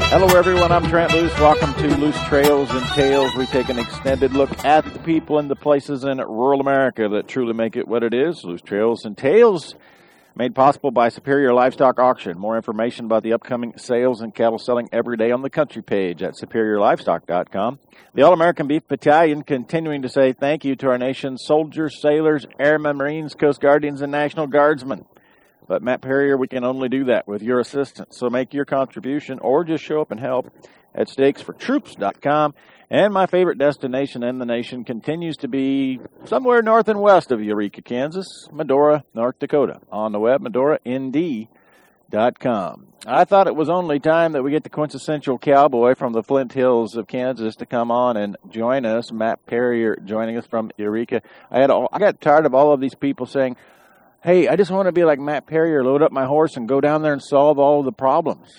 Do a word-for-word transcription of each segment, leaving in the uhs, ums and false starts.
Hello, everyone. I'm Trent Loos. Welcome to Loose Trails and Tales. We take an extended look at the people and the places in rural America that truly make it what it is. Loose Trails and Tales, made possible by Superior Livestock Auction. More information about the upcoming sales and cattle selling every day on the country page at superior livestock dot com. The All-American Beef Battalion continuing to say thank you to our nation's soldiers, sailors, airmen, Marines, Coast Guardians, and National Guardsmen. But, Matt Perrier, we can only do that with your assistance. So make your contribution or just show up and help at stakes for troops dot com. And my favorite destination in the nation continues to be somewhere north and west of Eureka, Kansas, Medora, North Dakota. On the web, medora n d dot com. I thought it was only time that we get the quintessential cowboy from the Flint Hills of Kansas to come on and join us. Matt Perrier joining us from Eureka. I had all, I got tired of all of these people saying, hey, I just want to be like Matt Perrier, load up my horse and go down there and solve all of the problems.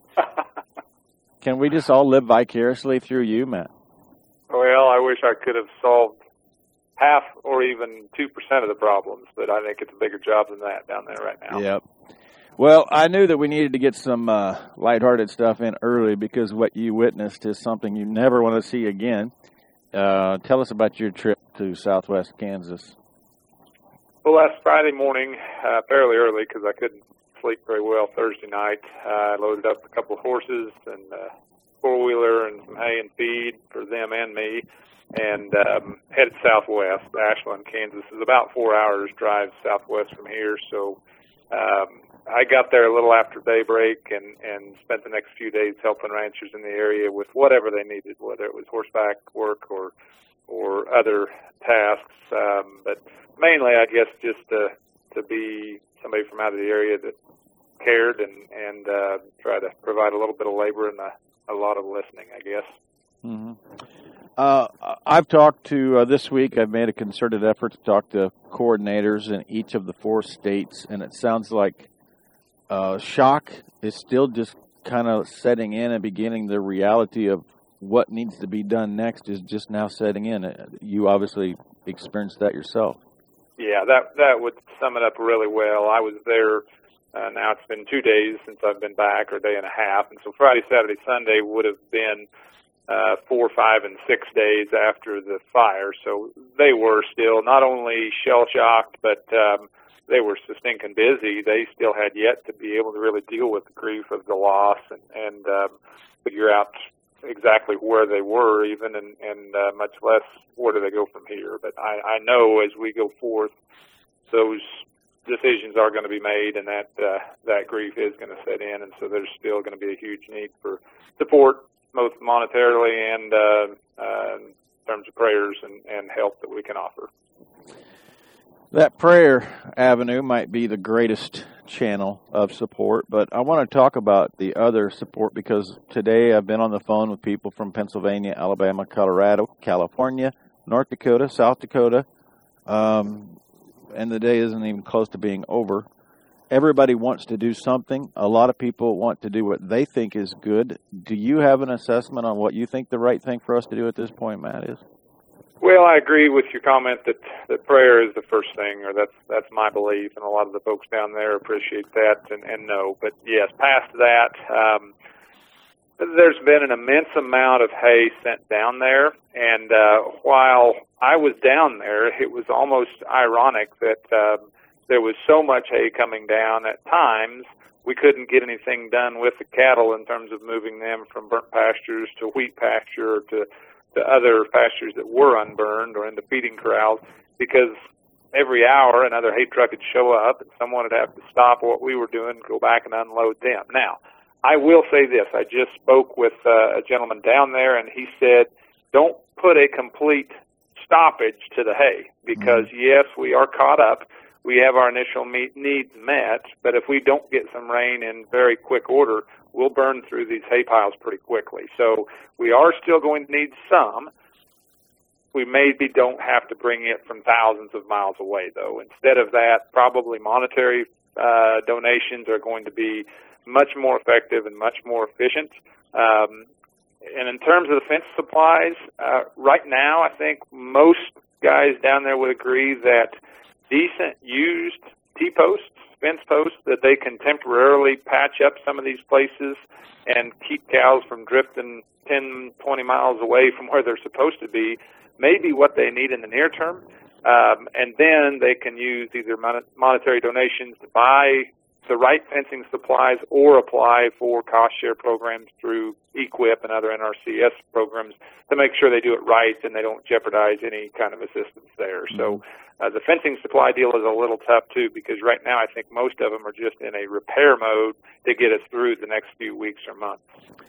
Can we just all live vicariously through you, Matt? Well, I wish I could have solved half or even two percent of the problems, but I think it's a bigger job than that down there right now. Yep. Well, I knew that we needed to get some uh, lighthearted stuff in early because what you witnessed is something you never want to see again. Uh, tell us about your trip to Southwest Kansas. Well, last Friday morning, uh, fairly early because I couldn't sleep very well Thursday night, uh, I loaded up a couple of horses and a four-wheeler and some hay and feed for them and me, and um, headed southwest. Ashland, Kansas is about four hours drive southwest from here, so um, I got there a little after daybreak and, and spent the next few days helping ranchers in the area with whatever they needed, whether it was horseback work or or other tasks, um, but mainly, I guess, just to to be somebody from out of the area that cared and and uh, try to provide a little bit of labor and a, a lot of listening, I guess. Mm-hmm. Uh, I've talked to, uh, this week, I've made a concerted effort to talk to coordinators in each of the four states, and it sounds like uh, shock is still just kind of setting in and beginning. The reality of what needs to be done next is just now setting in. You obviously experienced that yourself. Yeah, that that would sum it up really well. I was there, uh, now it's been two days since I've been back, or a day and a half, and so Friday, Saturday, Sunday would have been uh, four, five, and six days after the fire. So they were still not only shell-shocked, but um, they were so stinking busy. They still had yet to be able to really deal with the grief of the loss and, and um, figure out exactly where they were even, and, and uh, much less where do they go from here. But I, I know as we go forth, those decisions are going to be made, and that uh, that grief is going to set in, and so there's still going to be a huge need for support, both monetarily and uh, uh, in terms of prayers and, and help that we can offer. That prayer avenue might be the greatest channel of support, but I want to talk about the other support because today I've been on the phone with people from Pennsylvania, Alabama, Colorado, California, North Dakota, South Dakota, um, and the day isn't even close to being over. Everybody wants to do something. A lot of people want to do what they think is good. Do you have an assessment on what you think the right thing for us to do at this point, Matt, is? Well, I agree with your comment that, that prayer is the first thing, or that's that's my belief, and a lot of the folks down there appreciate that and, and know. But, yes, past that, um, there's been an immense amount of hay sent down there, and uh, while I was down there, it was almost ironic that um, there was so much hay coming down at times we couldn't get anything done with the cattle in terms of moving them from burnt pastures to wheat pasture to to other pastures that were unburned or into feeding corrals, because every hour another hay truck would show up and someone would have to stop what we were doing and go back and unload them. Now, I will say this. I just spoke with uh, a gentleman down there, and he said, don't put a complete stoppage to the hay because, mm-hmm. yes, we are caught up. We have our initial meet needs met, but if we don't get some rain in very quick order, we'll burn through these hay piles pretty quickly. So we are still going to need some. We maybe don't have to bring it from thousands of miles away, though. Instead of that, probably monetary uh, donations are going to be much more effective and much more efficient. Um, and in terms of the fence supplies, uh, right now I think most guys down there would agree that decent used T-posts fence posts that they can temporarily patch up some of these places and keep cows from drifting ten, twenty miles away from where they're supposed to be, may be what they need in the near term. Um, and then they can use either mon- monetary donations to buy the right fencing supplies or apply for cost share programs through E Q I P and other N R C S programs to make sure they do it right and they don't jeopardize any kind of assistance there. Mm-hmm. So uh, the fencing supply deal is a little tough, too, because right now I think most of them are just in a repair mode to get us through the next few weeks or months.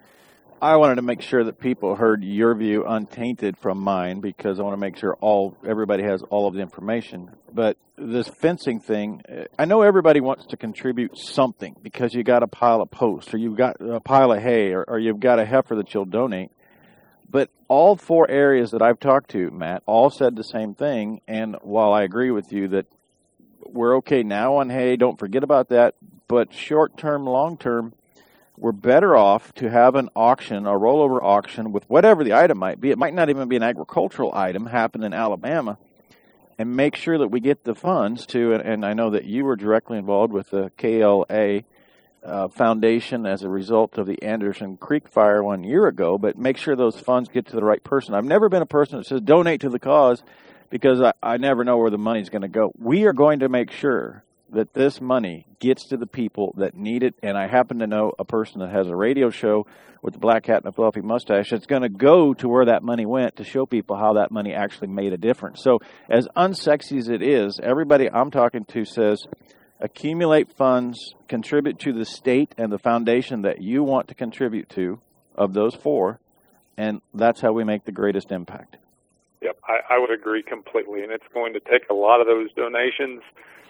I wanted to make sure that people heard your view untainted from mine, because I want to make sure all everybody has all of the information. But this fencing thing, I know everybody wants to contribute something because you got a pile of posts, or you've got a pile of hay, or, or you've got a heifer that you'll donate. But all four areas that I've talked to, Matt, all said the same thing. And while I agree with you that we're okay now on hay, don't forget about that. But short-term, long-term, we're better off to have an auction, a rollover auction with whatever the item might be. It might not even be an agricultural item happen in Alabama, and make sure that we get the funds to, and I know that you were directly involved with the K L A uh, Foundation as a result of the Anderson Creek fire one year ago, but make sure those funds get to the right person. I've never been a person that says donate to the cause, because I, I never know where the money's going to go. We are going to make sure that this money gets to the people that need it, and I happen to know a person that has a radio show with a black hat and a fluffy mustache that's going to go to where that money went to show people how that money actually made a difference. So as unsexy as it is, everybody I'm talking to says accumulate funds, contribute to the state and the foundation that you want to contribute to of those four, and that's how we make the greatest impact. Yep, I, I would agree completely, and it's going to take a lot of those donations.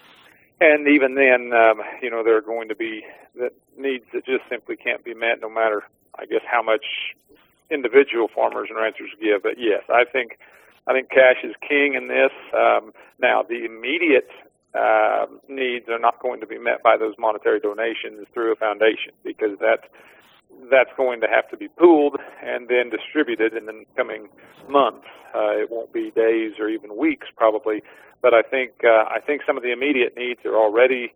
And even then, um, you know, there are going to be the needs that just simply can't be met, no matter, I guess, how much individual farmers and ranchers give. But yes, I think I think cash is king in this. Um, now, the immediate uh, needs are not going to be met by those monetary donations through a foundation, because that's that's going to have to be pooled and then distributed in the coming months. Uh, it won't be days or even weeks, probably. But I think uh, I think some of the immediate needs are already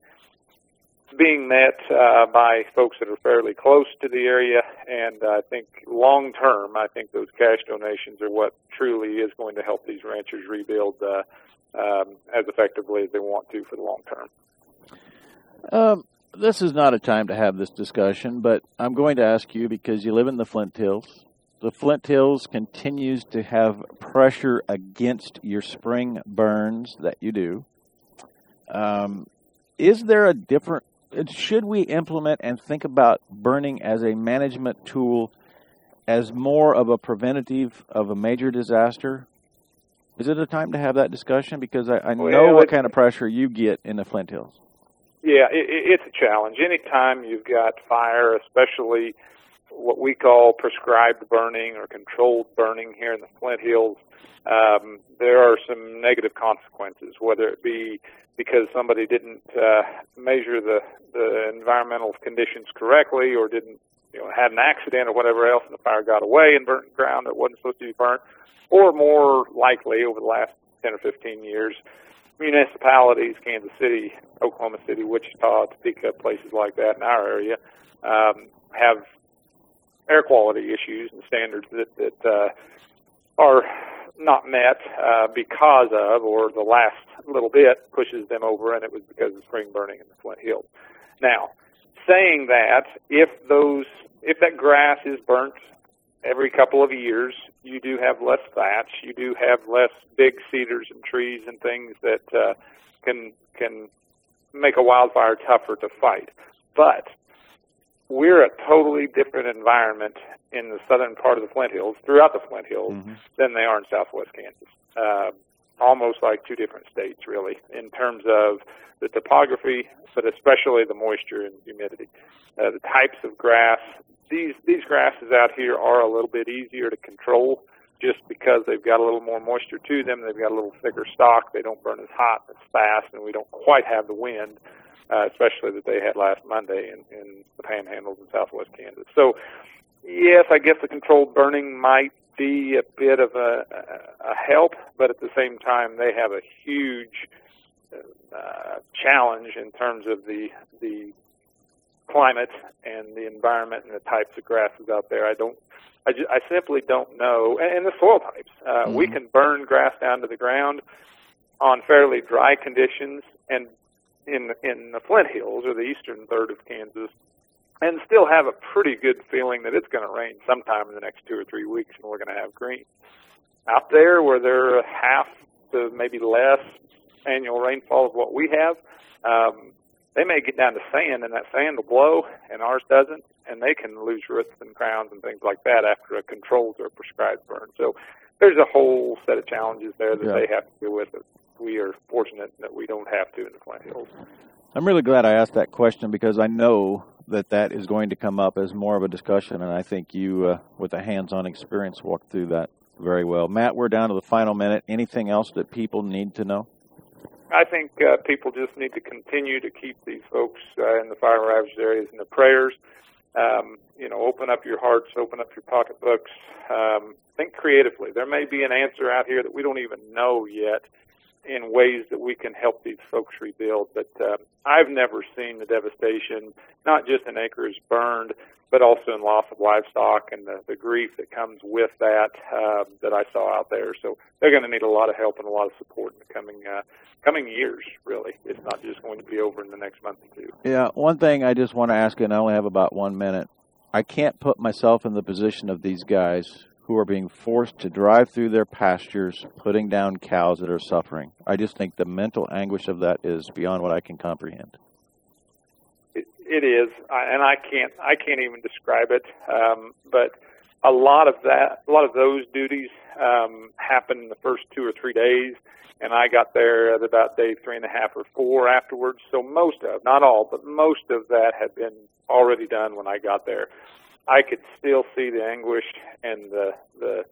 being met uh, by folks that are fairly close to the area, and I think long term, I think those cash donations are what truly is going to help these ranchers rebuild uh, um, as effectively as they want to for the long term. Um, this is not a time to have this discussion, but I'm going to ask you, because you live in the Flint Hills. The Flint Hills continues to have pressure against your spring burns that you do. Um, is there a different, should we implement and think about burning as a management tool as more of a preventative of a major disaster? Is it a time to have that discussion? Because I, I know well, what kind of pressure you get in the Flint Hills. Yeah, it, it's a challenge. Anytime you've got fire, especially what we call prescribed burning or controlled burning here in the Flint Hills, um, there are some negative consequences, whether it be because somebody didn't uh, measure the, the environmental conditions correctly, or didn't, you know, had an accident or whatever else, and the fire got away and burnt ground that wasn't supposed to be burnt, or more likely over the last ten or fifteen years, municipalities, Kansas City, Oklahoma City, Wichita, Topeka, places like that in our area, um, have air quality issues and standards that, that uh, are not met uh, because of, or the last little bit pushes them over, and it was because of spring burning in the Flint Hills. Now, saying that, if those, if that grass is burnt every couple of years, you do have less thatch, you do have less big cedars and trees and things that uh, can can make a wildfire tougher to fight. But we're a totally different environment in the southern part of the Flint Hills, throughout the Flint Hills, mm-hmm. than they are in southwest Kansas. Uh, almost like two different states, really, in terms of the topography, but especially the moisture and humidity. Uh, the types of grass, these these grasses out here are a little bit easier to control just because they've got a little more moisture to them. They've got a little thicker stalk. They don't burn as hot as fast, and we don't quite have the wind, uh, especially that they had last Monday in, in the panhandles in southwest Kansas. So, yes, I guess the controlled burning might be a bit of a, a help, but at the same time, they have a huge uh, challenge in terms of the the climate and the environment and the types of grasses out there. I don't, I, just, I simply don't know, and, and the soil types. Uh, mm-hmm. We can burn grass down to the ground on fairly dry conditions, and in in the Flint Hills or the eastern third of Kansas, and still have a pretty good feeling that it's going to rain sometime in the next two or three weeks, and we're going to have green. Out there, where there are half to maybe less annual rainfall of what we have, um, they may get down to sand, and that sand will blow, and ours doesn't, and they can lose roots and crowns and things like that after a controlled or prescribed burn. So there's a whole set of challenges there that yeah. they have to deal with. We are fortunate that we don't have to in the Flint Hills. I'm really glad I asked that question, because I know that that is going to come up as more of a discussion, and I think you, uh, with a hands-on experience, walked through that very well. Matt, we're down to the final minute. Anything else that people need to know? I think uh, people just need to continue to keep these folks uh, in the fire-ravaged areas in the prayers. Um, you know, open up your hearts, open up your pocketbooks. Um, think creatively. There may be an answer out here that we don't even know yet in ways that we can help these folks rebuild. But uh, I've never seen the devastation, not just in acres burned, but also in loss of livestock and the, the grief that comes with that uh, that I saw out there. So they're going to need a lot of help and a lot of support in the coming uh, coming years, really. It's not just going to be over in the next month or two. Yeah, one thing I just want to ask, and I only have about one minute. I can't put myself in the position of these guys who are being forced to drive through their pastures, putting down cows that are suffering. I just think the mental anguish of that is beyond what I can comprehend. It, it is, I, and I can't, I can't even describe it. Um, but a lot of that, a lot of those duties um, happen in the first two or three days, and I got there at about day three and a half or four afterwards. So most of, not all, but most of that had been already done when I got there. I could still see the anguish and the the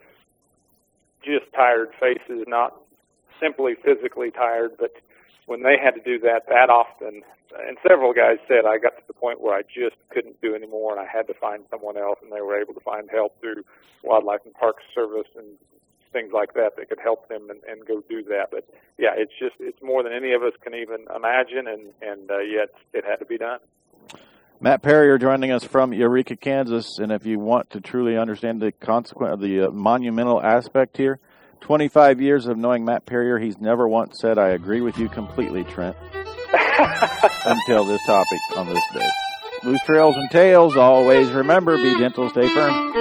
just tired faces, not simply physically tired, but when they had to do that that often, and several guys said I got to the point where I just couldn't do anymore and I had to find someone else, and they were able to find help through Wildlife and Parks Service and things like that that could help them and, and go do that. But yeah, it's just, it's more than any of us can even imagine, and, and uh, yet it had to be done. Matt Perrier joining us from Eureka, Kansas, and if you want to truly understand the consequent, the uh, monumental aspect here, twenty-five years of knowing Matt Perrier, he's never once said, "I agree with you completely, Trent," until this topic on this day. Loose Trails and Tales, always remember, be gentle, stay firm.